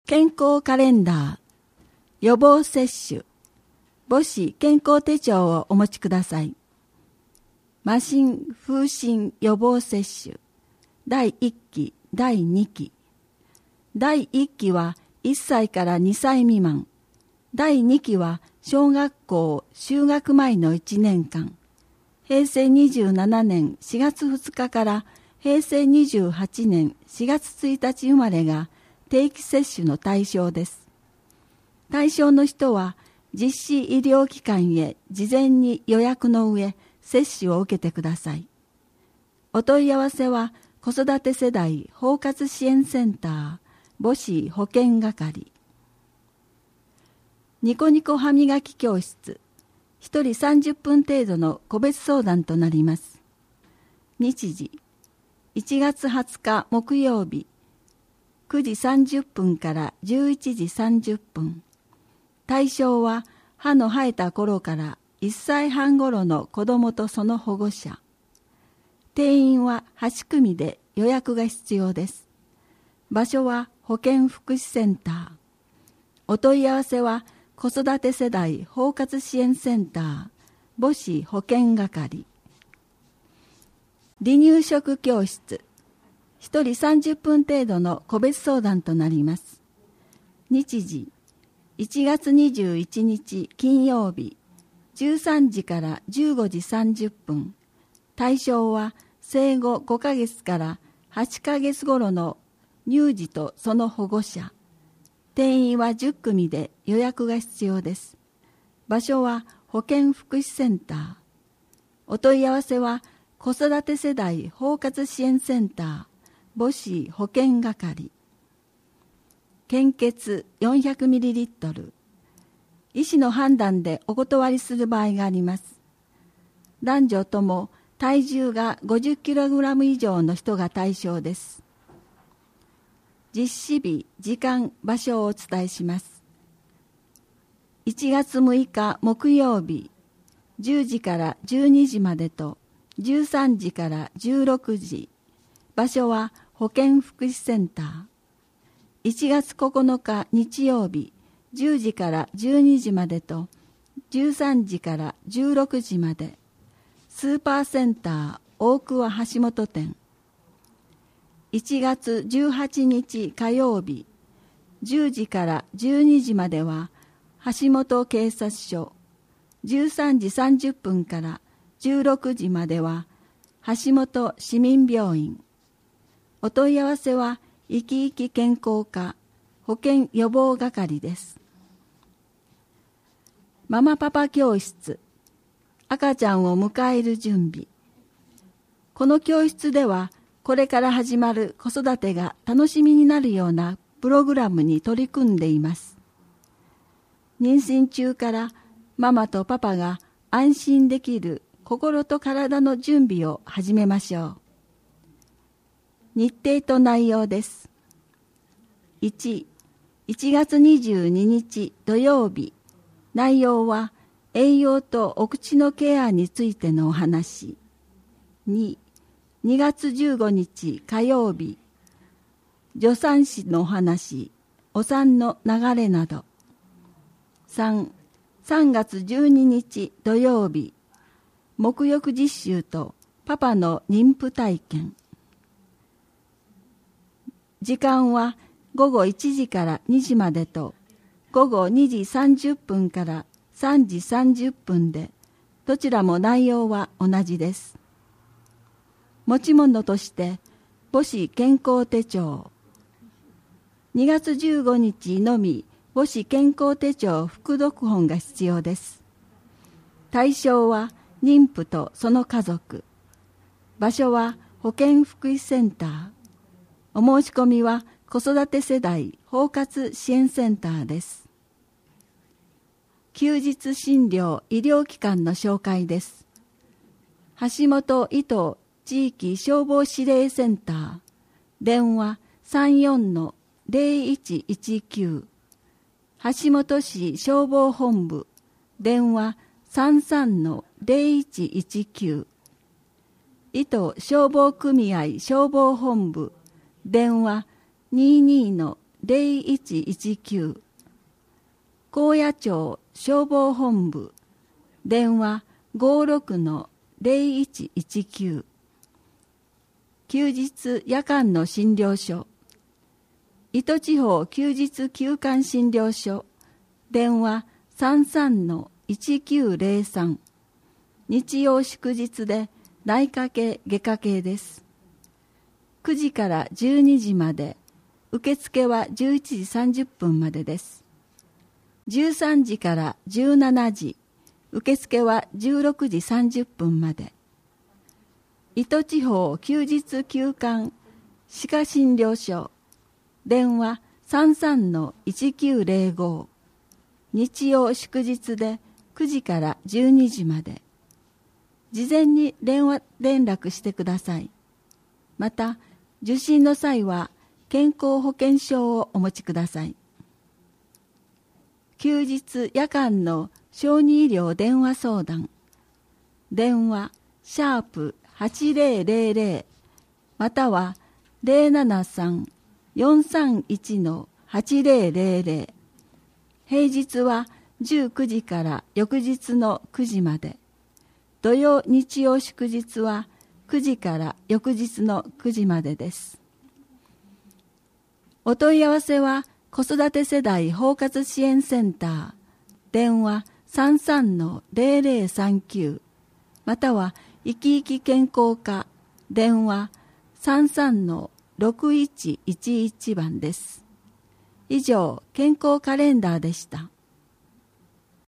健康カレンダー、予防接種、母子健康手帳をお持ちください。麻疹・風疹予防接種、第1期、第2期。第1期は1歳から2歳未満。第2期は小学校就学前の1年間。平成27年4月2日から平成28年4月1日生まれが定期接種の対象です。対象の人は実施医療機関へ事前に予約の上、接種を受けてください。お問い合わせは子育て世代包括支援センター母子保健係。ニコニコ歯磨き教室、1人30分程度の個別相談となります。日時1月20日木曜日9時30分から11時30分。対象は歯の生えた頃から1歳半頃の子どもとその保護者。定員は8組で予約が必要です。場所は保健福祉センター。お問い合わせは子育て世代包括支援センター母子保健係。離乳食教室、1人30分程度の個別相談となります。日時1月21日金曜日13時から15時30分。対象は生後5ヶ月から8ヶ月頃の乳児とその保護者。定員は10組で予約が必要です。場所は保健福祉センター。お問い合わせは子育て世代包括支援センター母子保健係。献血 400ml。医師の判断でお断りする場合があります。男女とも体重が 50kg 以上の人が対象です。実施日、時間、場所をお伝えします。1月6日木曜日、10時から12時までと13時から16時。場所は保健福祉センター。1月9日日曜日、10時から12時までと13時から16時まで。スーパーセンター大桑橋本店。1月18日火曜日、10時から12時までは橋本警察署。13時30分から16時までは橋本市民病院。お問い合わせは生き生き健康課保健予防係です。ママパパ教室、赤ちゃんを迎える準備。この教室ではこれから始まる子育てが楽しみになるようなプログラムに取り組んでいます。妊娠中からママとパパが安心できる心と体の準備を始めましょう。日程と内容です。1、1月22日土曜日。内容は栄養とお口のケアについてのお話。2、2月15日火曜日。助産師のお話、お産の流れなど。3、3月12日土曜日。沐浴実習とパパの妊婦体験。時間は午後1時から2時までと午後2時30分から3時30分で、どちらも内容は同じです。持ち物として母子健康手帳。2月15日のみ母子健康手帳副読本が必要です。対象は妊婦とその家族。場所は保健福祉センター。お申し込みは子育て世代包括支援センターです。休日診療医療機関の紹介です。橋本伊藤地域消防指令センター。電話 34-0119。橋本市消防本部。電話 33-0119。伊藤消防組合消防本部。電話 0119、高野町消防本部電話 56-0119、休日夜間の診療所、糸地方休日休館診療所電話 33-1903、日曜祝日で内科系外科系です。9時から12時まで、受付は11時30分までです。13時から17時、受付は16時30分まで。糸地方休日休館歯科診療所電話 33-1905、日曜祝日で9時から12時まで。事前に連絡してください。また、受診の際は健康保険証をお持ちください。休日夜間の小児医療電話相談電話#8000または 073-431-8000、平日は19時から翌日の9時まで、土曜日曜祝日は9時から翌日の9時までです。お問い合わせは子育て世代包括支援センター電話 33-0039 または生き生き健康課電話 33-6111 番です。以上、健康カレンダーでした。